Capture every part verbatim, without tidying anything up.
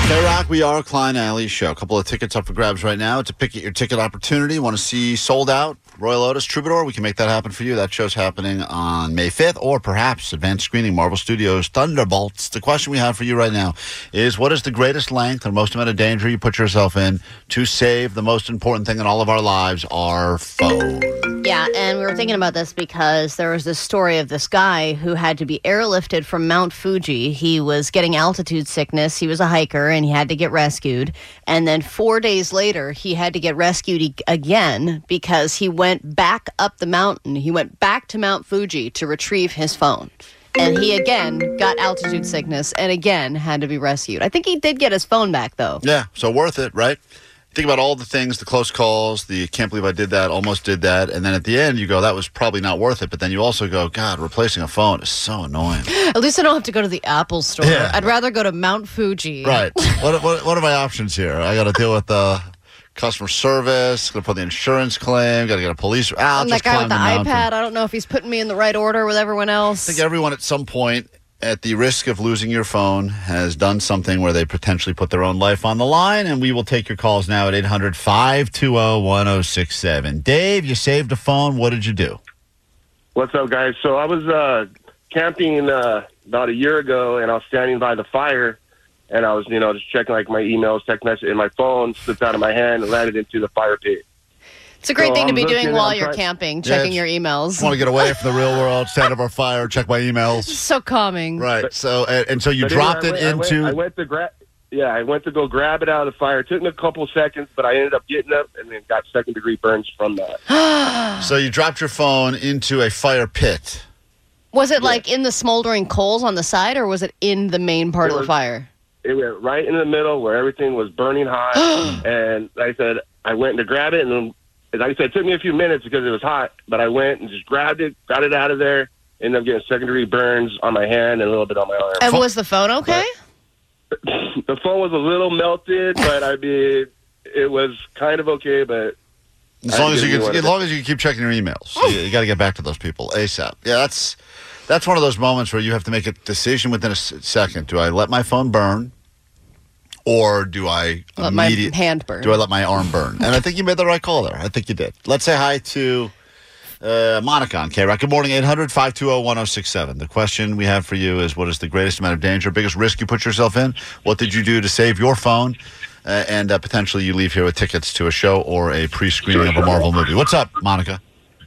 K-Rock, we are Klein Alley Show. A couple of tickets up for grabs right now. It's a pick at your ticket opportunity. Want to see Sold Out, Royal Otis, Troubadour? We can make that happen for you. That show's happening on May fifth, or perhaps advanced screening, Marvel Studios, Thunderbolts. The question we have for you right now is, what is the greatest length or most amount of danger you put yourself in to save the most important thing in all of our lives, our phone? Yeah, and we were thinking about this because there was this story of this guy who had to be airlifted from Mount Fuji. He was getting altitude sickness. He was a hiker, and he had to get rescued. And then four days later, he had to get rescued e- again because he went back up the mountain. He went back to Mount Fuji to retrieve his phone. And he again got altitude sickness and again had to be rescued. I think he did get his phone back, though. Yeah, so worth it, right? Think about all the things, the close calls, the can't believe I did that, almost did that. And then at the end, you go, that was probably not worth it. But then you also go, God, replacing a phone is so annoying. At least I don't have to go to the Apple store. Yeah. I'd rather go to Mount Fuji. Right. What, what, what are my options here? I got to deal with the customer service, got to put the insurance claim, got to get a police. Ah, And that guy with the, the iPad, I don't know if he's putting me in the right order with everyone else. I think everyone at some point, at the risk of losing your phone, has done something where they potentially put their own life on the line, and we will take your calls now at eight hundred, five two zero, one zero six seven. Dave, you saved a phone. What did you do? What's up, guys? So I was uh, camping uh, about a year ago, and I was standing by the fire, and I was, you know, just checking like my emails, text message, and my phone slipped out of my hand and landed into the fire pit. It's a great so thing I'm to be doing while you're trying- camping, checking Yeah, your emails. I want to get away from the real world, stand over a fire, check my emails. So calming. Right. But- So and, and so you But dropped anyway, it I went, into. I went, I went to grab. Yeah, I went to go grab it out of the fire. It took me a couple seconds, but I ended up getting up and then got second degree burns from that. So you dropped your phone into a fire pit. Was it like in the smoldering coals on the side, or was it in the main part It of the was- fire? It went right in the middle where everything was burning hot. And like I said, I went to grab it, and then, like I said, it took me a few minutes because it was hot, but I went and just grabbed it, got it out of there, ended up getting secondary burns on my hand and a little bit on my arm. And was the phone okay? The phone was a little melted, but I mean, it was kind of okay, but As I long as didn't you can, want as to- long as you can keep checking your emails, you, you got to get back to those people ASAP. Yeah, that's that's one of those moments where you have to make a decision within a s- second. Do I let my phone burn, or do I Let my immediate- hand burn. Do I let my arm burn? And I think you made the right call there. I think you did. Let's say hi to uh, Monica on K-Rock. Good morning, eight hundred, five two zero, one zero six seven. The question we have for you is, what is the greatest amount of danger, biggest risk you put yourself in? What did you do to save your phone? Uh, and uh, potentially you leave here with tickets to a show or a pre-screening of a Marvel movie. What's up, Monica?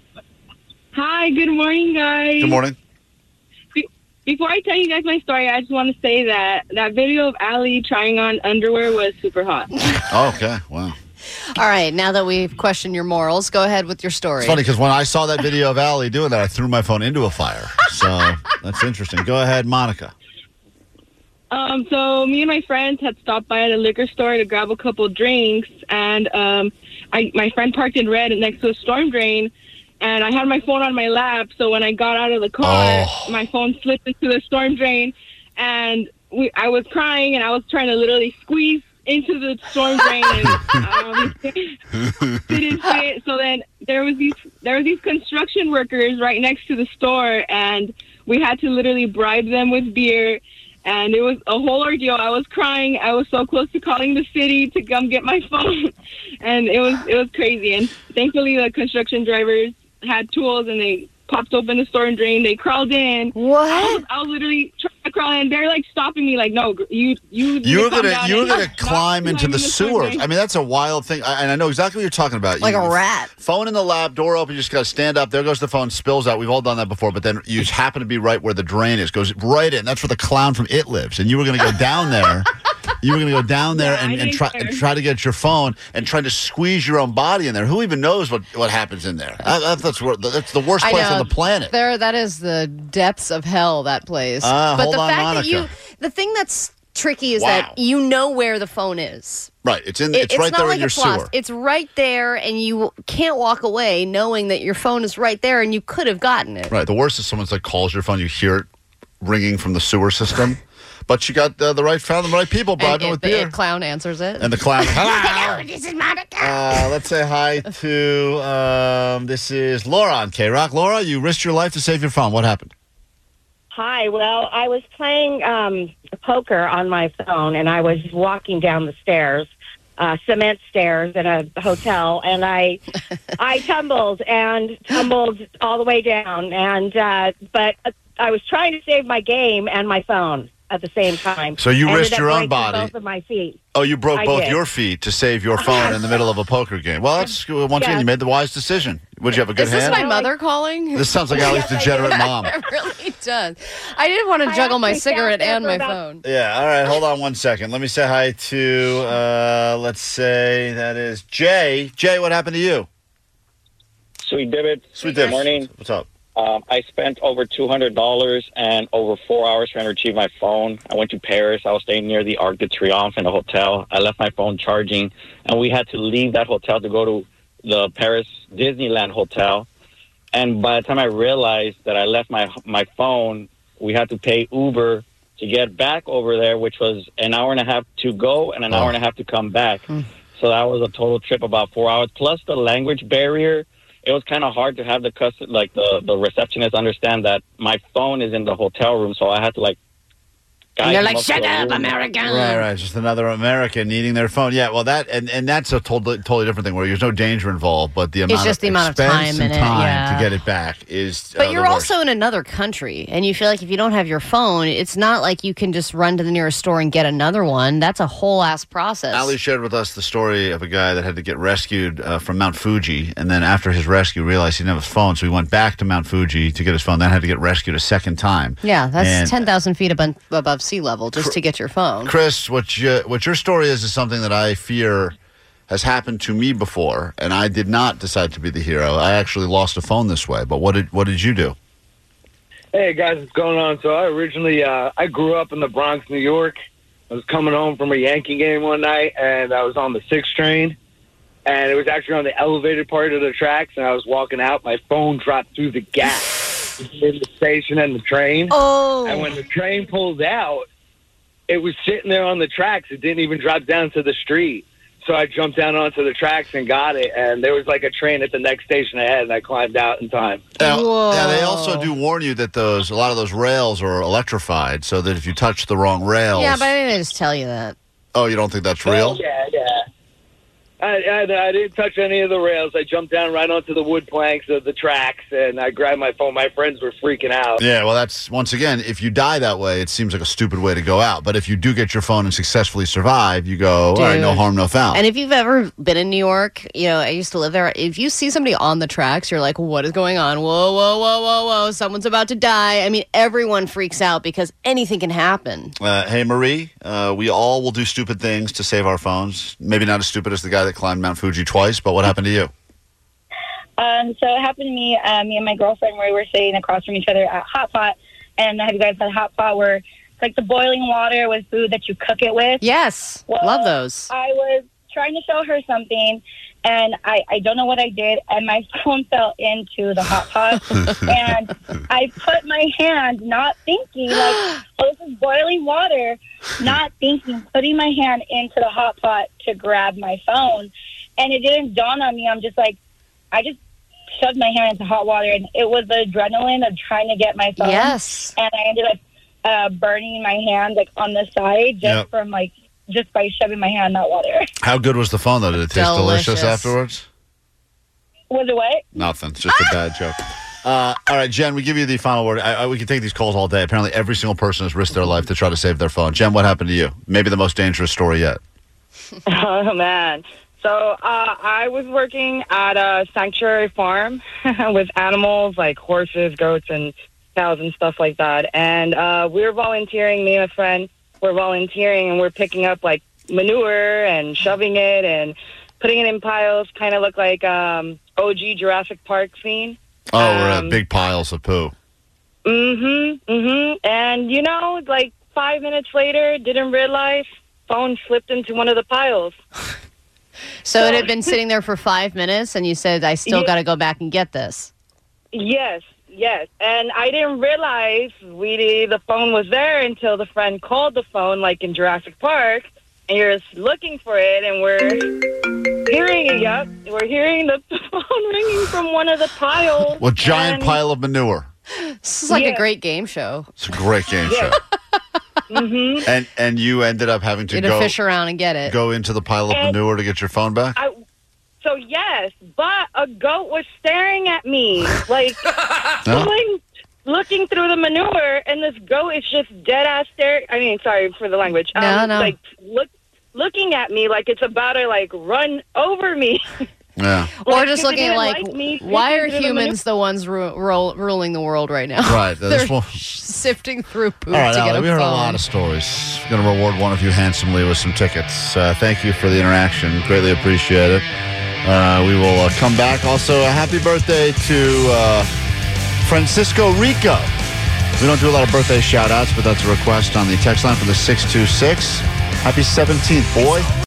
Hi, good morning, guys. Good morning. Be- Before I tell you guys my story, I just want to say that that video of Allie trying on underwear was super hot. Oh, okay. Wow. All right, now that we've questioned your morals, go ahead with your story. It's funny because when I saw that video of Allie doing that, I threw my phone into a fire. So that's interesting. Go ahead, Monica. Um, so me and my friends had stopped by at a liquor store to grab a couple drinks, and um, I, my friend parked in red next to a storm drain, and I had my phone on my lap. So when I got out of the car, Oh. my phone slipped into the storm drain, and we, I was crying, and I was trying to literally squeeze into the storm drain, and um, didn't fit. So then there was these there was these construction workers right next to the store, and we had to literally bribe them with beer. And it was a whole ordeal. I was crying. I was so close to calling the city to come get my phone, and it was it was crazy. And thankfully, the construction drivers had tools, and they popped open the storm drain. They crawled in. What? I was, I was literally trying to crawl in. They're like stopping me, like, "No, you you." need You to were calm gonna down you were and gonna not climb into climb the in storm sewers. drain." I mean, that's a wild thing, I, and I know exactly what you're talking about. Like You- a rat. Phone in the lap, door open. You just got to stand up. There goes the phone, spills out. We've all done that before. But then you just happen to be right where the drain is. Goes right in. That's where the clown from It lives. And you were going to go down there. You were going to go down there Yeah, and, I and didn't try care. and try to get your phone and try to squeeze your own body in there. Who even knows what, what happens in there? That, that- that's where, that's the worst I place know. on the planet. There, that is the depths of hell. That place. Ah, but hold the on, fact Monica. that you, the thing that's tricky is Wow. that you know where the phone is. Right. It's in. It- It's, right not there like in your it's lost. sewer. It's right there, and you can't walk away knowing that your phone is right there, and you could have gotten it. Right. The worst is someone's like calls your phone. You hear it ringing from the sewer system. But you got uh, the right, found the right people, And bribing it- with the beer. it clown answers it. And the clown. Hello. This is Monica. Uh, let's say hi to, um, this is Laura on K-Rock. Laura, you risked your life to save your phone. What happened? Hi. Well, I was playing um, poker on my phone, and I was walking down the stairs, uh, cement stairs at a hotel, and I, I tumbled and tumbled all the way down. And uh, but I was trying to save my game and my phone at the same time. So you Ended risked up your own breaking body. Both of my feet. Oh, you broke I both did. your feet to save your phone in the middle of a poker game. Well, that's once again, Yeah. you made the wise decision. Would you have a good Is this hand? my mother calling? This sounds like Allie's degenerate mom. It really does. I didn't want to I juggle my actually sat cigarette there and for my about- phone. Yeah, all right, hold on one second. Let me say hi to, uh, let's say that is Jay. Jay, what happened to you? Sweet Dibbit. Sweet Good Dibbs. morning. What's up? Um, I spent over two hundred dollars and over four hours trying to retrieve my phone. I went to Paris. I was staying near the Arc de Triomphe in a hotel. I left my phone charging, and we had to leave that hotel to go to the Paris Disneyland hotel. And by the time I realized that I left my my phone, we had to pay Uber to get back over there, which was an hour and a half to go and an Oh. hour and a half to come back. So that was a total trip about four hours, plus the language barrier. It was kind of hard to have the cust- like the, the receptionist understand that my phone is in the hotel room, so I had to like. guide And they're him like, up to shut the up, room. American. Right, right. Just another American needing their phone. Yeah, well, that and, and that's a totally totally different thing where there's no danger involved, but the amount just of the amount of expense time and in it, time yeah. to get it back is. But uh, you're the worst. also in another country, and you feel like if you don't have your phone, it's not like you can just run to the nearest store and get another one. That's a whole ass process. Ali shared with us the story of a guy that had to get rescued uh, from Mount Fuji, and then after his rescue, realized he didn't have his phone, so he went back to Mount Fuji to get his phone. Then had to get rescued a second time. Yeah, that's And- ten thousand feet above, above sea level just to get your phone. Chris, what you, what your story is is something that I fear has happened to me before, and I did not decide to be the hero. I actually lost a phone this way. But what did what did you do? Hey guys, what's going on? So I originally, uh, I grew up in the Bronx, New York. I was coming home from a Yankee game one night, and I was on the six train, and it was actually on the elevated part of the tracks, and I was walking out. My phone dropped through the gap between the station and the train. Oh. And when the train pulled out, it was sitting there on the tracks. It didn't even drop down to the street. So I jumped down onto the tracks and got it, and there was like a train at the next station ahead, and I climbed out in time. Now, Whoa. yeah, they also do warn you that those a lot of those rails are electrified, so that if you touch the wrong rails, Yeah, but I didn't just tell you that. oh, you don't think that's real? Yeah, yeah. I, I, I didn't touch any of the rails. I jumped down right onto the wood planks of the tracks, and I grabbed my phone. My friends were freaking out. Yeah, well, that's once again, if you die that way, it seems like a stupid way to go out. But if you do get your phone and successfully survive, you go, all right, no Dude. harm, no foul. And if you've ever been in New York, you know, I used to live there. If you see somebody on the tracks, you're like, what is going on? Whoa, whoa, whoa, whoa, whoa. Someone's about to die. I mean, everyone freaks out because anything can happen. Uh, hey, Marie, uh, we all will do stupid things to save our phones. Maybe not as stupid as the guy that climbed Mount Fuji twice, but what happened to you? Um, so it happened to me, uh, me and my girlfriend, we were sitting across from each other at Hot Pot. And have you guys had Hot Pot where it's like the boiling water with food that you cook it with? Yes. Well, Love those. I was trying to show her something, and I, I don't know what I did, and my phone fell into the hot pot. And I put my hand, not thinking, like, oh, this is boiling water, not thinking, putting my hand into the hot pot to grab my phone. And it didn't dawn on me. I'm just like, I just shoved my hand into hot water, and it was the adrenaline of trying to get my phone. Yes. And I ended up uh, burning my hand, like, on the side just Yep. from, like, just by shoving my hand in that water. How good was the phone, though? Did it taste delicious, Delicious. afterwards? Was it what? Nothing. It's just a bad joke. Uh, all right, Jen, we give you the final word. I, I, we can take these calls all day. Apparently, every single person has risked their life to try to save their phone. Jen, what happened to you? Maybe the most dangerous story yet. Oh, man. So uh, I was working at a sanctuary farm with animals like horses, goats, and cows and stuff like that. And uh, we were volunteering, me and a friend were volunteering, and we're picking up like manure and shoving it and putting it in piles, kind of look like um, O G Jurassic Park scene. Oh, we're Um, at big piles of poo. Mm-hmm, mm-hmm. And, you know, like five minutes later, didn't realize, phone slipped into one of the piles. So it had been sitting there for five minutes, and you said, I still Yeah. got to go back and get this. Yes, yes. And I didn't realize we the phone was there until the friend called the phone, like in Jurassic Park, and you're just looking for it, and we're hearing it, yep. We're hearing the phone ringing from one of the piles. Well, giant and- pile of manure. This is like Yeah. a great game show. It's a great game Yeah. show. Mm-hmm. And and you ended up having to You're to go fish around and get it. go into the pile of And- manure to get your phone back. I, so yes, but a goat was staring at me, like No? pulling, looking through the manure, and this goat is just dead ass staring. I mean, sorry for the language. Um, No, no. Like look, looking at me like it's about to like run over me. Yeah. Or Like, just 'cause it looking didn't like, like me why are fishing through the humans the ones ru- ru- ruling the world right now? Right. They're This one- sifting through poop All right, to get Allie, a we heard phone. a lot of stories. Going to reward one of you handsomely with some tickets. Uh, thank you for the interaction. Greatly appreciate it. Uh, we will uh, come back. Also, a happy birthday to uh, Francisco Rico. We don't do a lot of birthday shout-outs, but that's a request on the text line for the six two six. Happy seventeenth, boy.